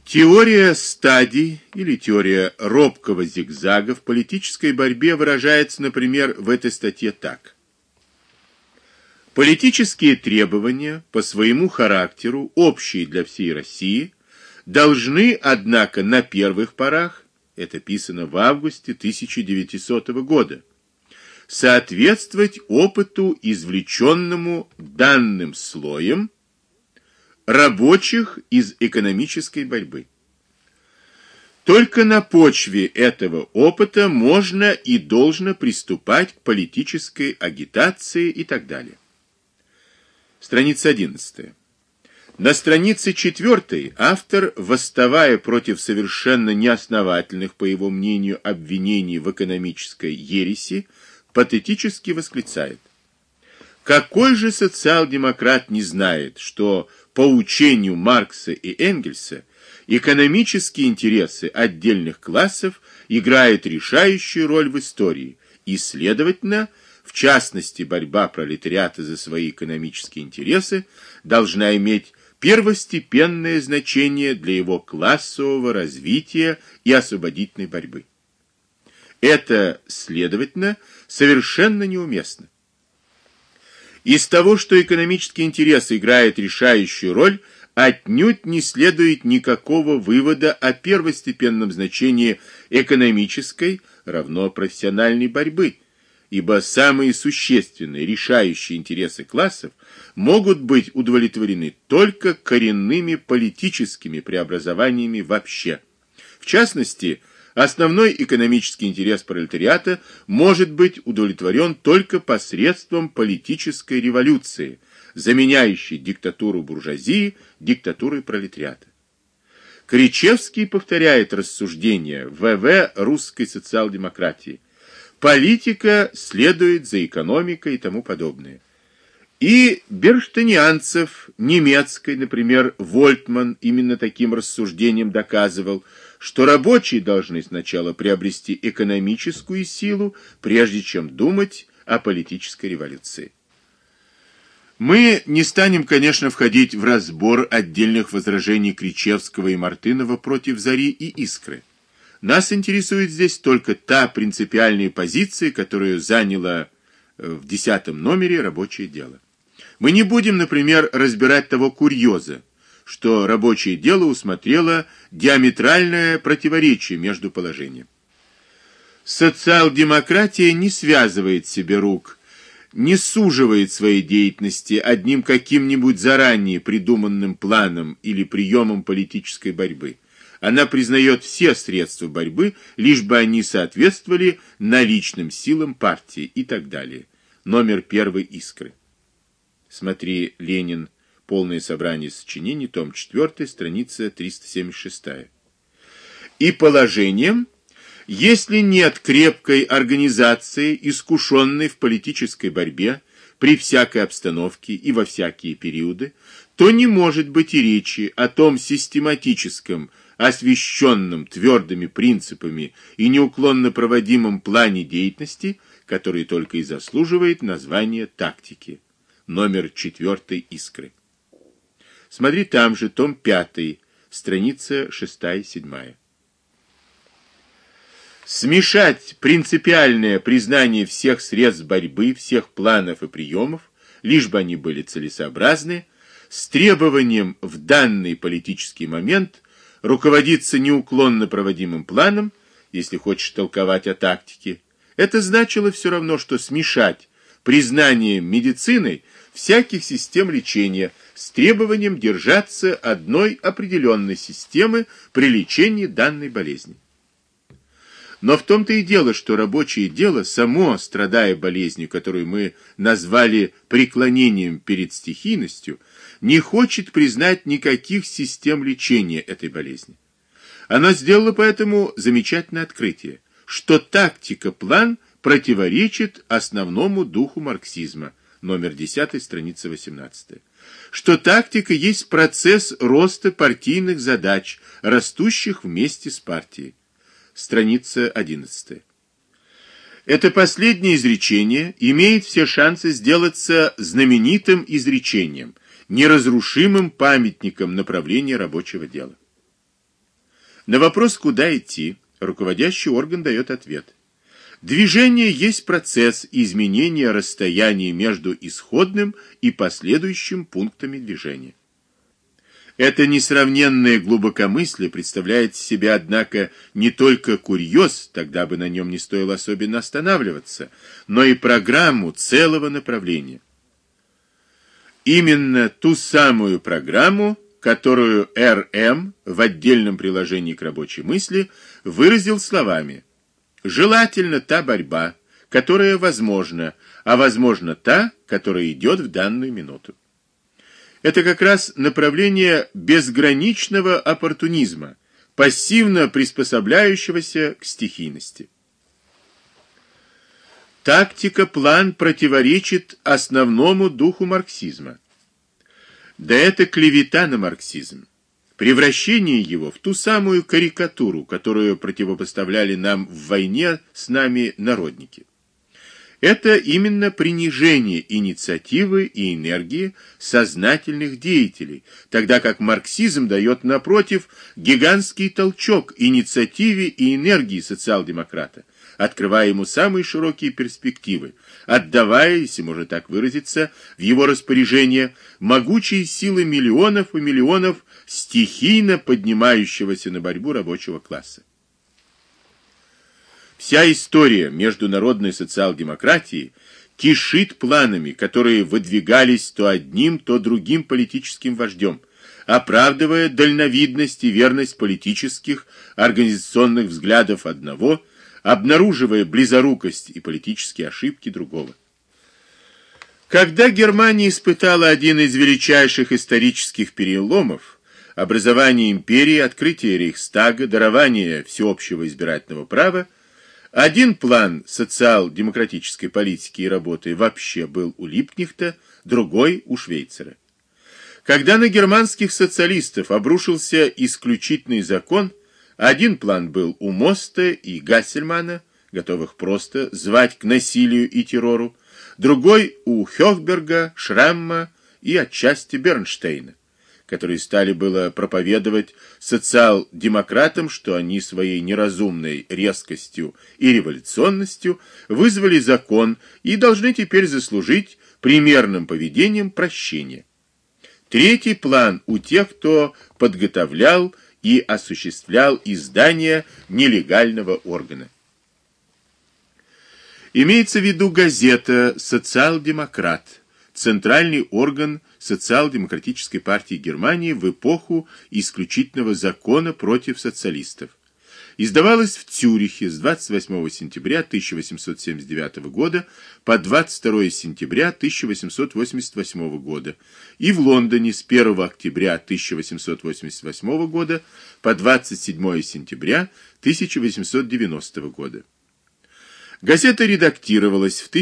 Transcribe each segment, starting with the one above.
Теория стадий или теория робкого зигзага в политической борьбе выражается, например, в этой статье так. Политические требования по своему характеру, общие для всей России, должны, однако, на первых порах, это писано в августе 1900 года, соответствовать опыту, извлеченному данным слоем рабочих из экономической борьбы. Только на почве этого опыта можно и должно приступать к политической агитации и так далее. Страница 11. На странице 4 автор, восставая против совершенно неосновательных, по его мнению, обвинений в экономической ереси, патетически восклицает: какой же социал-демократ не знает, что по учению Маркса и Энгельса экономические интересы отдельных классов играют решающую роль в истории, и, следовательно, в частности, борьба пролетариата за свои экономические интересы должна иметь первостепенное значение для его классового развития и освободительной борьбы. Это, следовательно, совершенно неуместно. Из того, что экономический интерес играет решающую роль, отнюдь не следует никакого вывода о первостепенном значении экономической равно профессиональной борьбы, ибо самые существенные решающие интересы классов могут быть удовлетворены только коренными политическими преобразованиями вообще. В частности, основной экономический интерес пролетариата может быть удовлетворен только посредством политической революции, заменяющей диктатуру буржуазии диктатурой пролетариата. Кричевский повторяет рассуждения В.В. русской социал-демократии. Политика следует за экономикой и тому подобное. И берштейнианцев, немецкой, например, Вольтман именно таким рассуждением доказывал, что рабочие должны сначала приобрести экономическую силу, прежде чем думать о политической революции. Мы не станем, конечно, входить в разбор отдельных возражений Кричевского и Мартынова против Зари и Искры. Нас интересует здесь только та принципиальная позиция, которую заняло в 10 номере «Рабочее дело». Мы не будем, например, разбирать того курьеза, что «Рабочее дело» усмотрело диаметральное противоречие между положением. Социал-демократия не связывает себе рук, не суживает своей деятельности одним каким-нибудь заранее придуманным планом или приемом политической борьбы. Она признает все средства борьбы, лишь бы они соответствовали наличным силам партии и так далее. Номер 1 «Искры». Смотри, Ленин. Полное собрание сочинений, том 4, страница 376. И положением, если нет крепкой организации, искушенной в политической борьбе, при всякой обстановке и во всякие периоды, то не может быть и речи о том систематическом, освященном твердыми принципами и неуклонно проводимом плане деятельности, который только и заслуживает названия тактики. Номер 4 «Искры». Смотри там же, том 5, страница 6-7. Смешать принципиальное признание всех средств борьбы, всех планов и приемов, лишь бы они были целесообразны, с требованием в данный политический момент руководиться неуклонно проводимым планом, если хочешь толковать о тактике, это значило все равно, что смешать признание медициной всяких систем лечения с требованием держаться одной определенной системы при лечении данной болезни. Но в том-то и дело, что рабочее дело, само страдая болезнью, которую мы назвали преклонением перед стихийностью, не хочет признать никаких систем лечения этой болезни. Она сделала поэтому замечательное открытие, что тактика-план противоречит основному духу марксизма, номер 10, страница 18, что тактика есть процесс роста партийных задач, растущих вместе с партией. Страница 11. Это последнее изречение имеет все шансы сделаться знаменитым изречением, неразрушимым памятником направления рабочего дела. На вопрос, куда идти, руководящий орган дает ответ. Движение есть процесс изменения расстояния между исходным и последующим пунктами движения. Это несравненное глубокомыслие представляет из себя, однако, не только курьез, тогда бы на нем не стоило особенно останавливаться, но и программу целого направления. Именно ту самую программу, которую Р.М. в отдельном приложении к рабочей мысли выразил словами: «Желательно та борьба, которая возможна, а возможно та, которая идет в данную минуту». Это как раз направление безграничного оппортунизма, пассивно приспособляющегося к стихийности. Тактика-план противоречит основному духу марксизма. Да это клевета на марксизм, превращение его в ту самую карикатуру, которую противопоставляли нам в войне с нами народники. Это именно принижение инициативы и энергии сознательных деятелей, тогда как марксизм дает, напротив, гигантский толчок инициативе и энергии социал-демократа, открывая ему самые широкие перспективы, отдавая, если можно так выразиться, в его распоряжение могучие силы миллионов и миллионов стихийно поднимающегося на борьбу рабочего класса. Вся история международной социал-демократии кишит планами, которые выдвигались то одним, то другим политическим вождем, оправдывая дальновидность и верность политических, организационных взглядов одного, обнаруживая близорукость и политические ошибки другого. Когда Германия испытала один из величайших исторических переломов, образование империи, открытие Рейхстага, дарование всеобщего избирательного права, один план социал-демократической политики и работы вообще был у Липкнехта, другой у Швейцера. Когда на германских социалистов обрушился исключительный закон, один план был у Моста и Гассельмана, готовых просто звать к насилию и террору, другой у Хёфберга, Шрамма и отчасти Бернштейна, которые стали было проповедовать социал-демократам, что они своей неразумной резкостью и революционностью вызвали закон и должны теперь заслужить примерным поведением прощения. Третий план у тех, кто подготовлял и осуществлял издание нелегального органа. Имеется в виду газета «Социал-демократ», центральный орган социал-демократической партии Германии в эпоху исключительного закона против социалистов. Издавалась в Цюрихе с 28 сентября 1879 года по 22 сентября 1888 года и в Лондоне с 1 октября 1888 года по 27 сентября 1890 года. Газета редактировалась в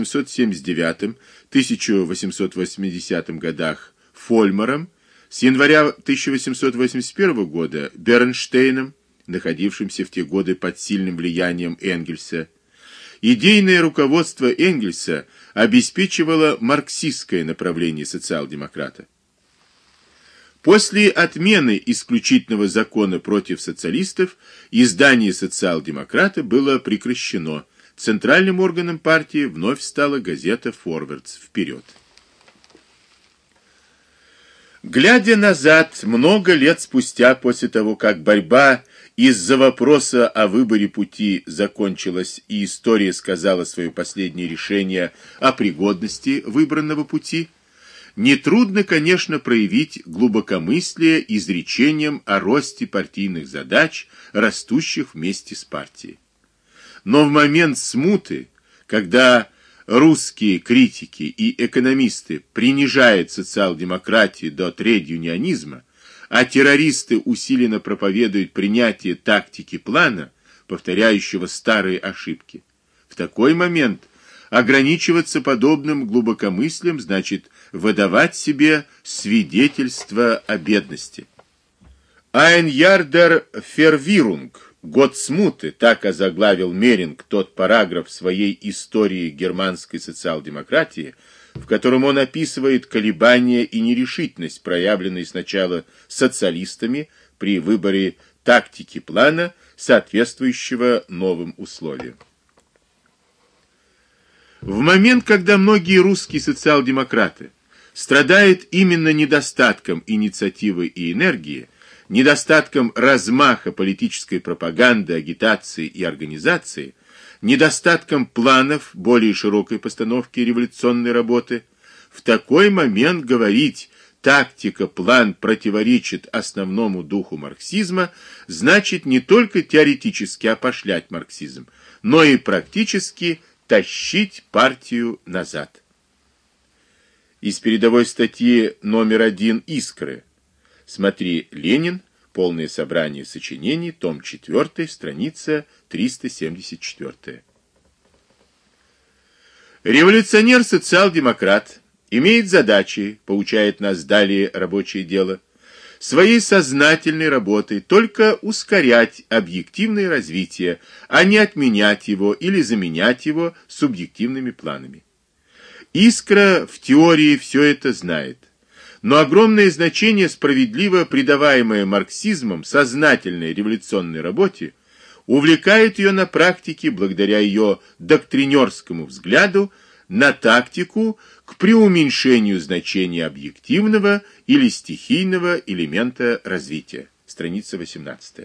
1879-1880 годах Фольмаром, с января 1881 года Бернштейном, находившимся в те годы под сильным влиянием Энгельса. Идейное руководство Энгельса обеспечивало марксистское направление социал-демократа. После отмены исключительного закона против социалистов издание социал-демократа было прекращено. Центральным органом партии вновь стала газета «Форвардс» вперед. Глядя назад, много лет спустя, после того, как борьба из-за вопроса о выборе пути закончилась и история сказала свое последнее решение о пригодности выбранного пути, нетрудно, конечно, проявить глубокомыслие изречением о росте партийных задач, растущих вместе с партией. Но в момент смуты, когда русские критики и экономисты принижают социал-демократию до тред-юнионизма, а террористы усиленно проповедуют принятие тактики плана, повторяющего старые ошибки, в такой момент ограничиваться подобным глубокомыслием значит выдавать себе свидетельство о бедности. «Ein Jahr der Verwirrung» «Год смуты», так озаглавил Меринг тот параграф своей истории германской социал-демократии, в котором он описывает колебания и нерешительность, проявленные сначала социалистами при выборе тактики плана, соответствующего новым условиям. В момент, когда многие русские социал-демократы страдают именно недостатком инициативы и энергии, недостатком размаха политической пропаганды, агитации и организации, недостатком планов более широкой постановки революционной работы, в такой момент говорить «тактика, план противоречит основному духу марксизма» значит не только теоретически опошлять марксизм, но и практически тащить партию назад. Из передовой статьи номер 1 «Искры». Смотри «Ленин. Полное собрание сочинений», том 4, страница 374. Революционер-социал-демократ имеет задачи, поучает нас далее рабочее дело, своей сознательной работой только ускорять объективное развитие, а не отменять его или заменять его субъективными планами. Искра в теории все это знает, но огромное значение, справедливо придаваемое марксизмом сознательной революционной работе, увлекает ее на практике благодаря ее доктринерскому взгляду на тактику к преуменьшению значения объективного или стихийного элемента развития. Страница 18.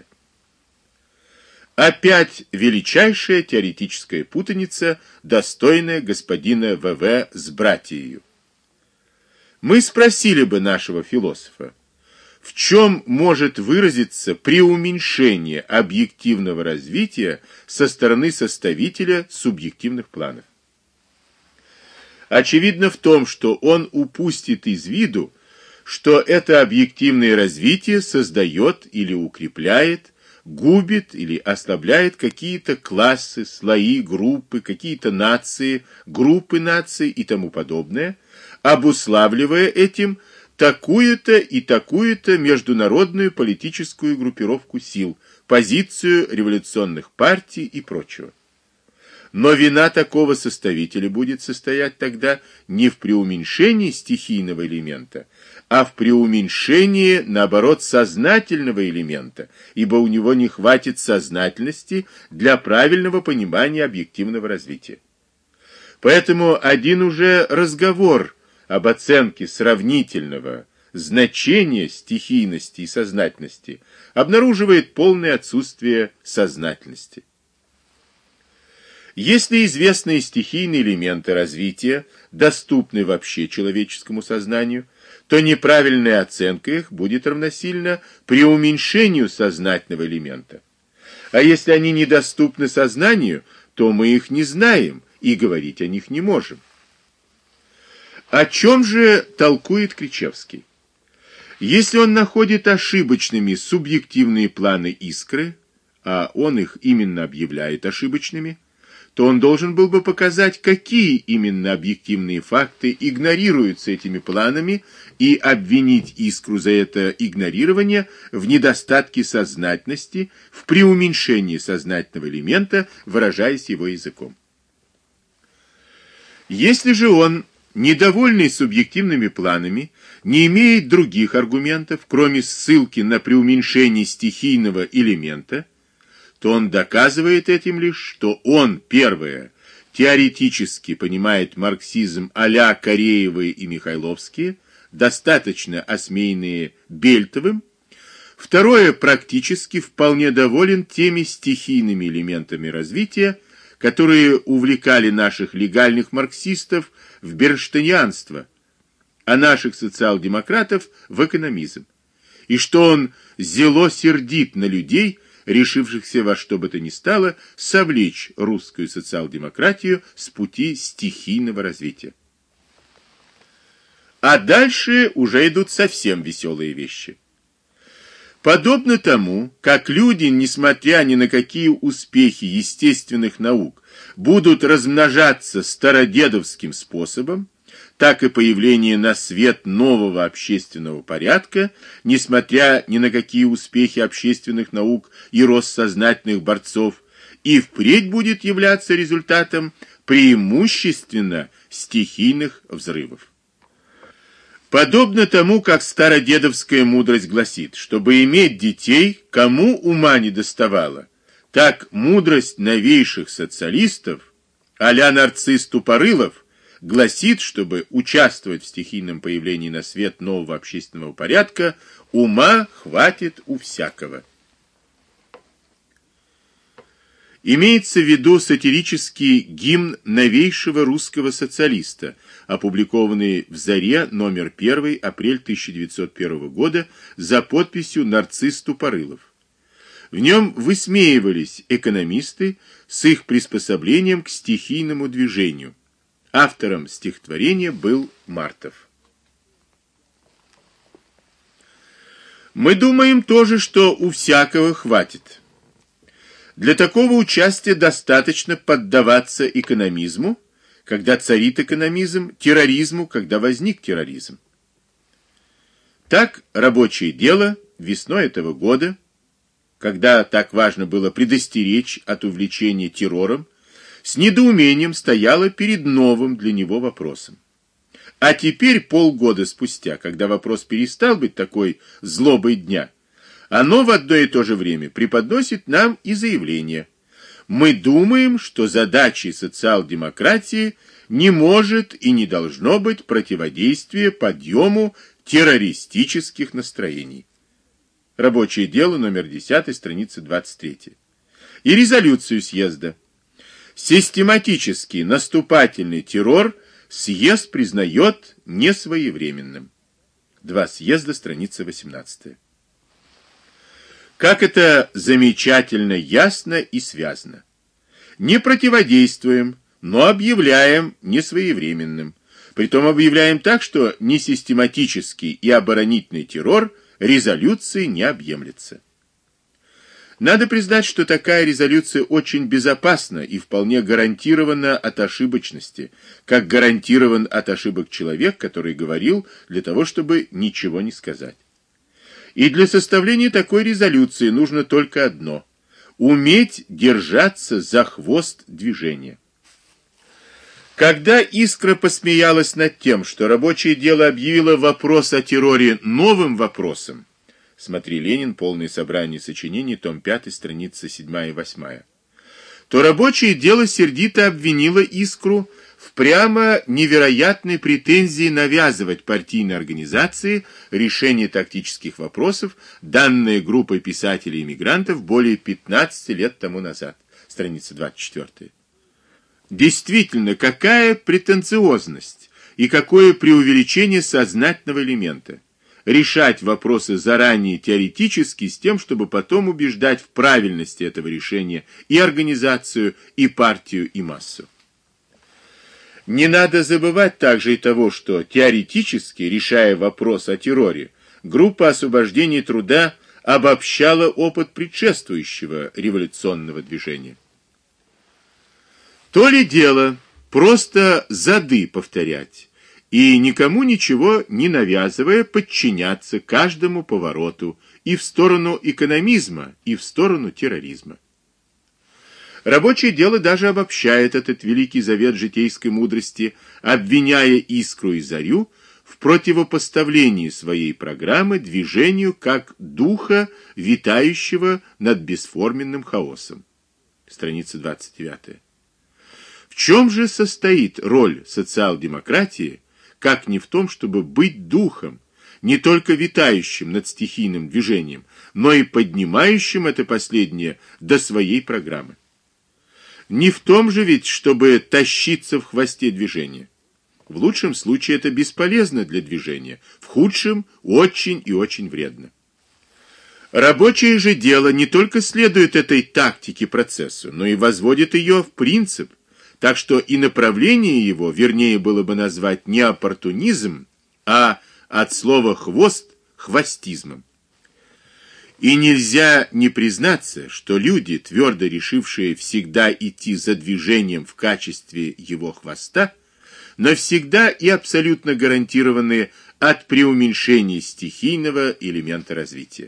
Опять величайшая теоретическая путаница, достойная господина В.В. с братией. Мы спросили бы нашего философа, в чем может выразиться преуменьшение объективного развития со стороны составителя субъективных планов? Очевидно в том, что он упустит из виду, что это объективное развитие создает или укрепляет, губит или ослабляет какие-то классы, слои, группы, какие-то нации, группы наций и тому подобное, обуславливая этим такую-то и такую-то международную политическую группировку сил, позицию революционных партий и прочего. Но вина такого составителя будет состоять тогда не в преуменьшении стихийного элемента, а в преуменьшении, наоборот, сознательного элемента, ибо у него не хватит сознательности для правильного понимания объективного развития. Поэтому один уже разговор об оценке сравнительного значения стихийности и сознательности обнаруживает полное отсутствие сознательности. Если известные стихийные элементы развития доступны вообще человеческому сознанию, то неправильная оценка их будет равносильна преуменьшению сознательного элемента. А если они недоступны сознанию, то мы их не знаем и говорить о них не можем. О чем же толкует Кричевский? Если он находит ошибочными субъективные планы Искры, а он их именно объявляет ошибочными, то он должен был бы показать, какие именно объективные факты игнорируются этими планами, и обвинить Искру за это игнорирование в недостатке сознательности, в преуменьшении сознательного элемента, выражаясь его языком. Если же он, недовольный субъективными планами, не имеет других аргументов, кроме ссылки на преуменьшение стихийного элемента, то он доказывает этим лишь, что он, первое, теоретически понимает марксизм а-ля Кореевы и Михайловские, достаточно осмеянные Бельтовым, второе, практически вполне доволен теми стихийными элементами развития, которые увлекали наших легальных марксистов в бернштейнянство, а наших социал-демократов в экономизм, и что он зело сердит на людей, решившихся во что бы то ни стало совлечь русскую социал-демократию с пути стихийного развития. А дальше уже идут совсем веселые вещи. Подобно тому, как люди, несмотря ни на какие успехи естественных наук, будут размножаться стародедовским способом, так и появление на свет нового общественного порядка, несмотря ни на какие успехи общественных наук и рост сознательных борцов, и впредь будет являться результатом преимущественно стихийных взрывов. Подобно тому, как стародедовская мудрость гласит, чтобы иметь детей, кому ума не доставало, так мудрость новейших социалистов, а-ля нарцисс Тупорылов, гласит, чтобы участвовать в стихийном появлении на свет нового общественного порядка, ума хватит у всякого. Имеется в виду сатирический гимн новейшего русского социалиста, опубликованный в «Заре», номер 1, апрель 1901 года, за подписью «Нарцисс Тупорылов». В нем высмеивались экономисты с их приспособлением к стихийному движению. Автором стихотворения был Мартов. Мы думаем тоже, что у всякого хватит. Для такого участия достаточно поддаваться экономизму, когда царит экономизм, терроризму, когда возник терроризм. Так рабочее дело весной этого года, когда так важно было предостеречь от увлечения террором, с недоумением стояло перед новым для него вопросом. А теперь, полгода спустя, когда вопрос перестал быть такой злобой дня, оно в одно и то же время преподносит нам и заявление. Мы думаем, что задачей социал-демократии не может и не должно быть противодействие подъему террористических настроений. Рабочее дело, номер 10, страница 23. И резолюцию съезда. Систематический наступательный террор съезд признает несвоевременным. Два съезда, страница 18. Как это замечательно, ясно и связано. Не противодействуем, но объявляем несвоевременным. Притом объявляем так, что несистематический и оборонительный террор резолюции не объемлется. Надо признать, что такая резолюция очень безопасна и вполне гарантирована от ошибочности, как гарантирован от ошибок человек, который говорил для того, чтобы ничего не сказать. И для составления такой резолюции нужно только одно – уметь держаться за хвост движения. Когда Искра посмеялась над тем, что рабочее дело объявило вопрос о терроре новым вопросом, смотри Ленин, полное собрание сочинений, том 5, страница 7 и 8, то рабочее дело сердито обвинило Искру в прямо невероятной претензии навязывать партийной организации решение тактических вопросов, данные группой писателей-эмигрантов более 15 лет тому назад. Страница 24. Действительно, какая претенциозность и какое преувеличение сознательного элемента. Решать вопросы заранее теоретически с тем, чтобы потом убеждать в правильности этого решения и организацию, и партию, и массу. Не надо забывать также и того, что теоретически, решая вопрос о терроре, группа освобождения труда обобщала опыт предшествующего революционного движения. То ли дело просто зады повторять и никому ничего не навязывая подчиняться каждому повороту и в сторону экономизма, и в сторону терроризма. Рабочее дело даже обобщает этот великий завет житейской мудрости, обвиняя Искру и Зарю в противопоставлении своей программы движению как духа, витающего над бесформенным хаосом. Страница 29. В чем же состоит роль социал-демократии, как не в том, чтобы быть духом, не только витающим над стихийным движением, но и поднимающим это последнее до своей программы? Не в том же ведь, чтобы тащиться в хвосте движения. В лучшем случае это бесполезно для движения, в худшем очень и очень вредно. Рабочее же дело не только следует этой тактике процессу, но и возводит ее в принцип, так что и направление его, вернее было бы назвать не оппортунизм, а от слова «хвост» – хвостизмом. И нельзя не признаться, что люди, твердо решившие всегда идти за движением в качестве его хвоста, навсегда и абсолютно гарантированы от преуменьшения стихийного элемента развития.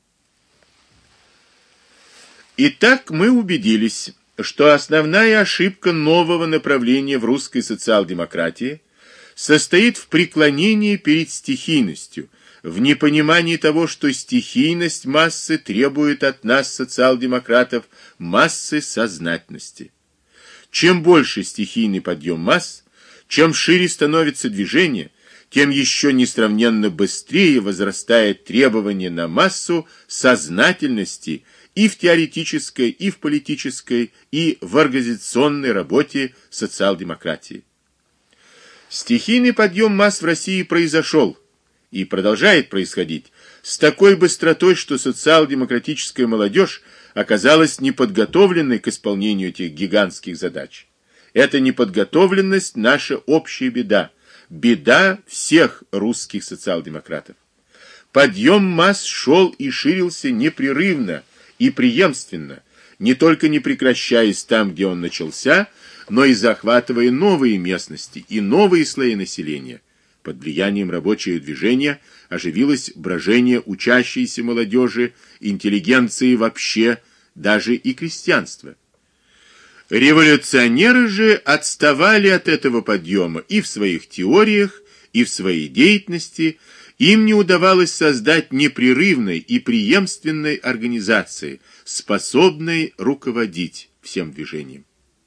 Итак, мы убедились, что основная ошибка нового направления в русской социал-демократии состоит в преклонении перед стихийностью, в непонимании того, что стихийность массы требует от нас, социал-демократов, массы сознательности. Чем больше стихийный подъем масс, чем шире становится движение, тем еще несравненно быстрее возрастает требование на массу сознательности и в теоретической, и в политической, и в организационной работе социал-демократии. Стихийный подъем масс в России произошел и продолжает происходить с такой быстротой, что социал-демократическая молодежь оказалась неподготовленной к исполнению этих гигантских задач. Эта неподготовленность – наша общая беда, беда всех русских социал-демократов. Подъем масс шел и ширился непрерывно и преемственно, не только не прекращаясь там, где он начался, но и захватывая новые местности и новые слои населения. Под влиянием рабочего движения оживилось брожение учащейся молодежи, интеллигенции вообще, даже и крестьянства. Революционеры же отставали от этого подъема и в своих теориях, и в своей деятельности. Им не удавалось создать непрерывной и преемственной организации, способной руководить всем движением.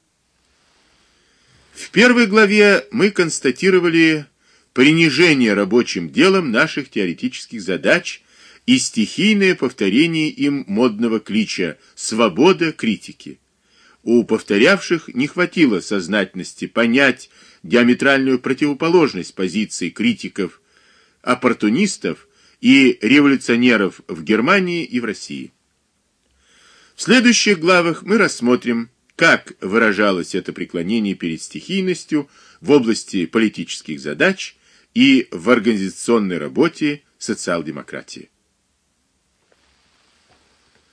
В первой главе мы констатировали принижение рабочим делом наших теоретических задач и стихийное повторение им модного клича «Свобода критики». У повторявших не хватило сознательности понять диаметральную противоположность позиций критиков, оппортунистов и революционеров в Германии и в России. В следующих главах мы рассмотрим, как выражалось это преклонение перед стихийностью в области политических задач и в организационной работе социал-демократии.